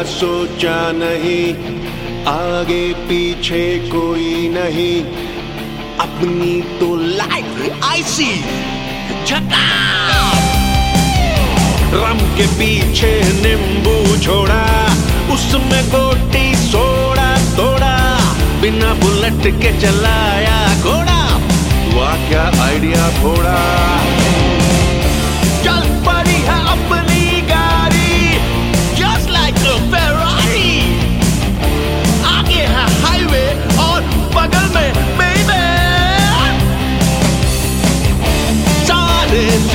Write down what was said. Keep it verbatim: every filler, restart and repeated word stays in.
सोचा नहीं, आगे पीछे कोई नहीं, अपनी तो लाइफ ऐसी झकास। रम के पीछे नींबू छोड़ा, उसमें गोटी सोड़ा तोड़ा, बिना बुलेट के चलाया घोड़ा, वाह क्या आइडिया थोड़ा। चल पड़ी है अपनी गाड़ी, just like a Ferrari, आगे है हाईवे और बगल में बेबे, सारे